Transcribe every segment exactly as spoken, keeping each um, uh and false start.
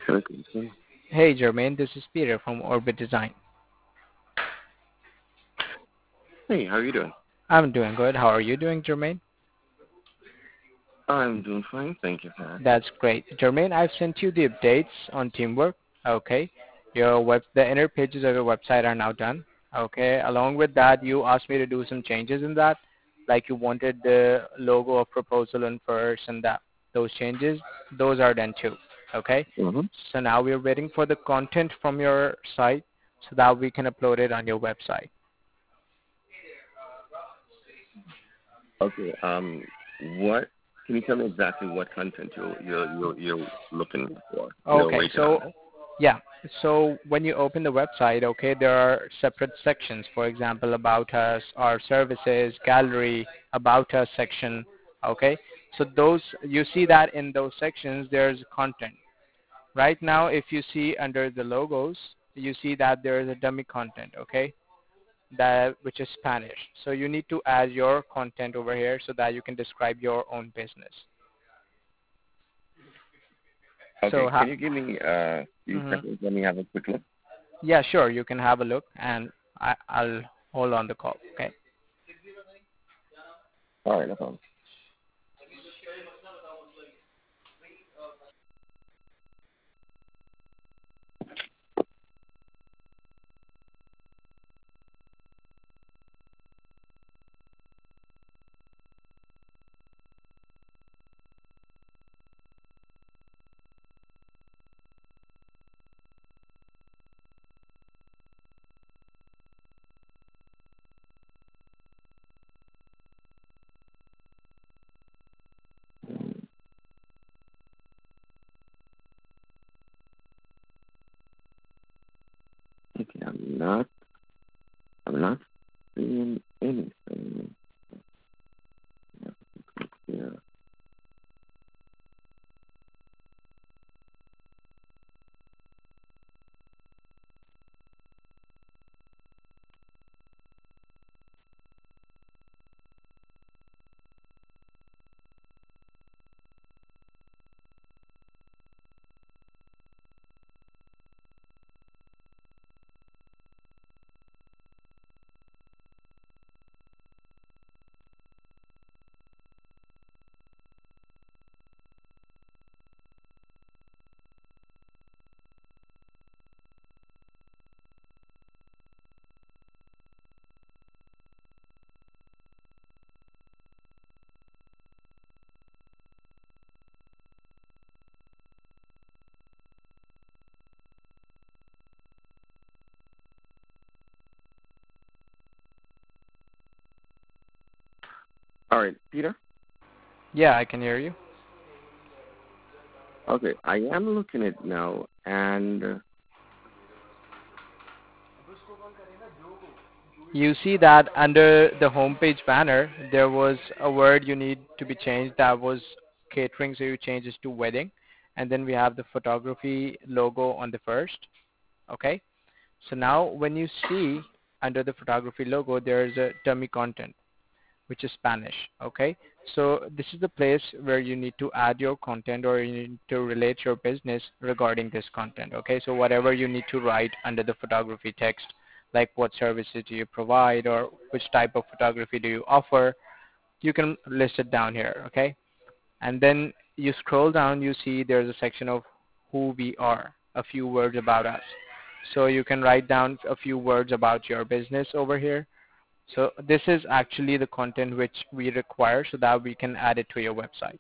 Okay. Hey Jermaine, this is Peter from Orbit Design. Hey, how are you doing? I'm doing good. How are you doing, Jermaine? I'm doing fine. Thank you for asking. That's great. Jermaine, I've sent you the updates on Teamwork. Okay. Your web, the inner pages of your website are now done. Okay. Along with that, you asked me to do some changes in that, like you wanted the logo of proposal and first and that those changes. Those are done too. Okay. Mm-hmm. So now we're waiting for the content from your site so that we can upload it on your website. Okay. Um, what? Can you tell me exactly what content you're you're you're, you're looking for? You're Okay, waiting so on. yeah, so when you open the website, okay, there are separate sections. For example, about us, our services, gallery, about us section. Okay, so those you see that in those sections there's content. Right now, if you see under the logos, you see that there is a dummy content. Okay, that which is Spanish. So you need to add your content over here so that you can describe your own business. So Okay. ha- Can you give me uh, a few mhm. seconds? Let me have a quick look. Yeah, sure. You can have a look, and I, I'll hold on the call. Okay. All right. No problem. Okay. I'm not. I'm not seeing anything. Yeah. All right, Peter. Yeah, I can hear you. Okay. I am looking at it now, and uh, You see that under the homepage banner, there was a word you need to be changed that was catering, so you change it to wedding. And then we have the photography logo on the first. Okay. So now when you see under the photography logo, there is a dummy content, which is Spanish. Okay, so this is the place where you need to add your content or you need to relate your business regarding this content. Okay, so whatever you need to write under the photography text, like what services do you provide or which type of photography do you offer, you can list it down here. Okay, and then you scroll down, you see there's a section of who we are, a few words about us. So you can write down a few words about your business over here. So this is actually the content which we require so that we can add it to your website.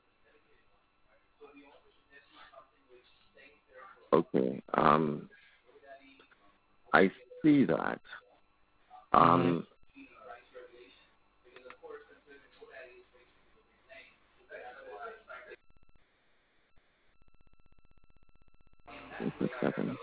okay. Um, I see that. hmm Um, just a second.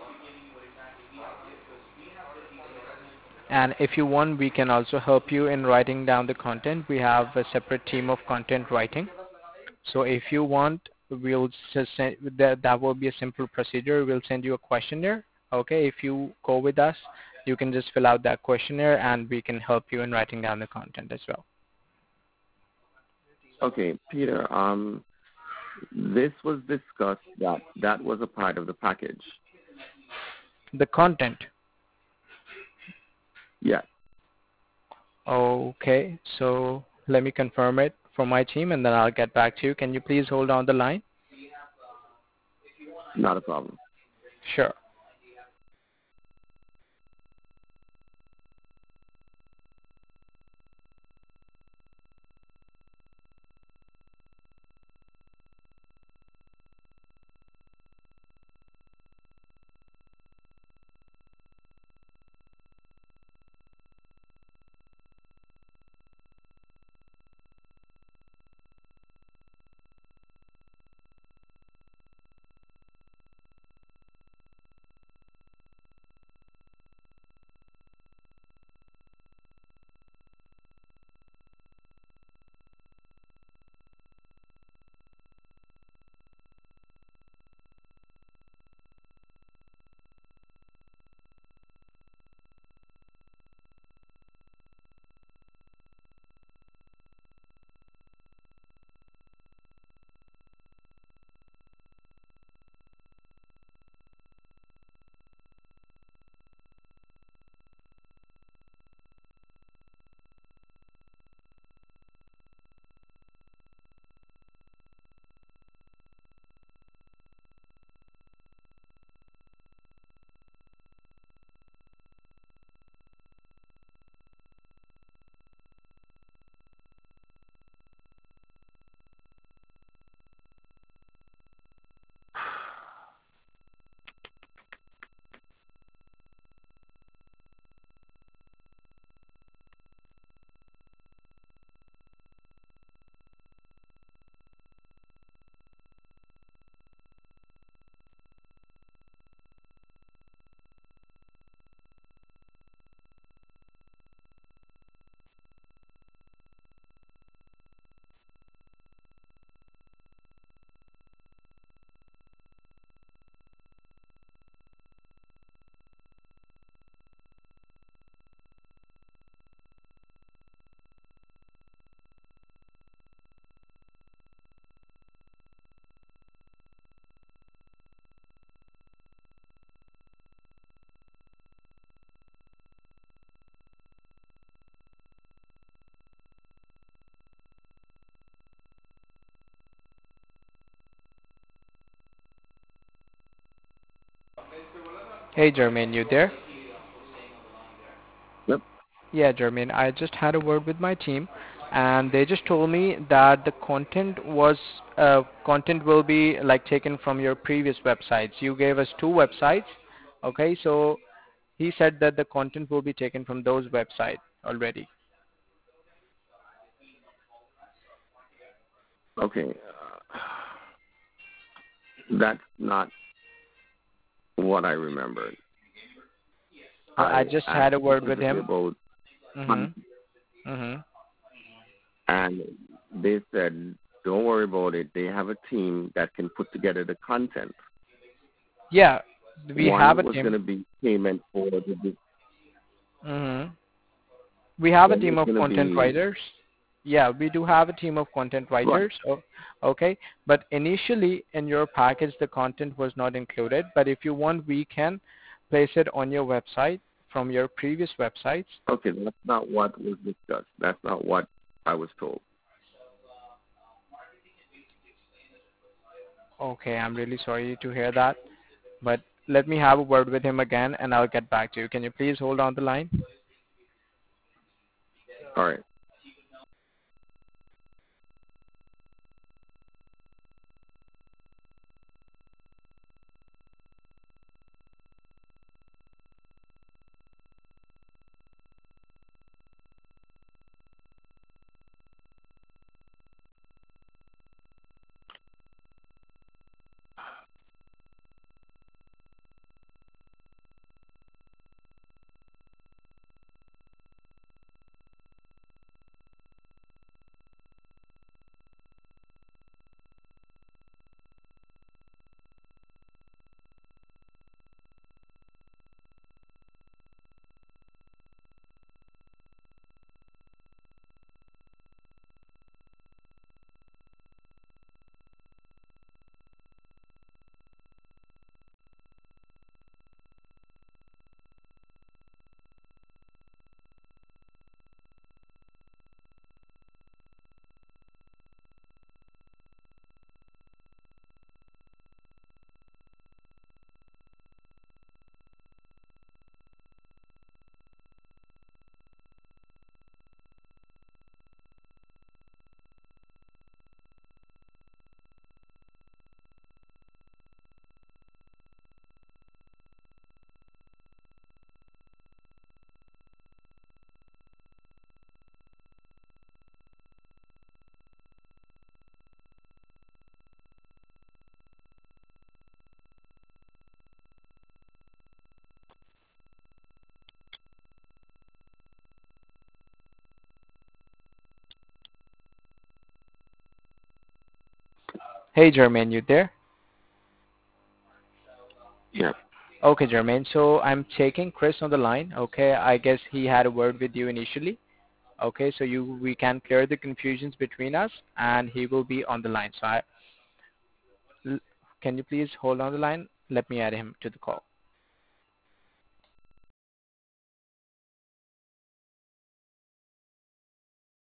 And if you want, we can also help you in writing down the content. We have a separate team of content writing. So if you want, we'll just send that. That will be a simple procedure. We'll send you a questionnaire. Okay, if you go with us, you can just fill out that questionnaire, and we can help you in writing down the content as well. Okay, Peter. Um, This was discussed that that was a part of the package. The content. Yes, Okay, so let me confirm it for my team and then I'll get back to you. Can you please hold on the line? not a problem. Sure. Hey, Jermaine, you there? Yep. Yeah, Jermaine, I just had a word with my team, and they just told me that the content was uh, content will be like taken from your previous websites. You gave us two websites, okay? So he said that the content will be taken from those websites already. Okay. Uh, that's not what I remembered. I, I I just asked had a word with specifically him. about Mhm. content, Mhm. and they said, "Don't worry about it. They have a team that can put together the content." Yeah, we have One a was going team. to be payment for the. Mhm. We have a One team was of going to content be writers. Yeah, we do have a team of content right. writers. Oh, okay, but initially in your package the content was not included. But if you want, we can place it on your website from your previous websites. Okay, that's not what was discussed. That's not what I was told. Okay, I'm really sorry to hear that. But let me have a word with him again, and I'll get back to you. Can you please hold on the line? All right. Hey, Jermaine, you there? Yeah. Okay, Jermaine. So I'm taking Chris on the line. Okay, I guess he had a word with you initially. Okay, so you we can clear the confusions between us, and he will be on the line. So I, l- can you please hold on the line? Let me add him to the call.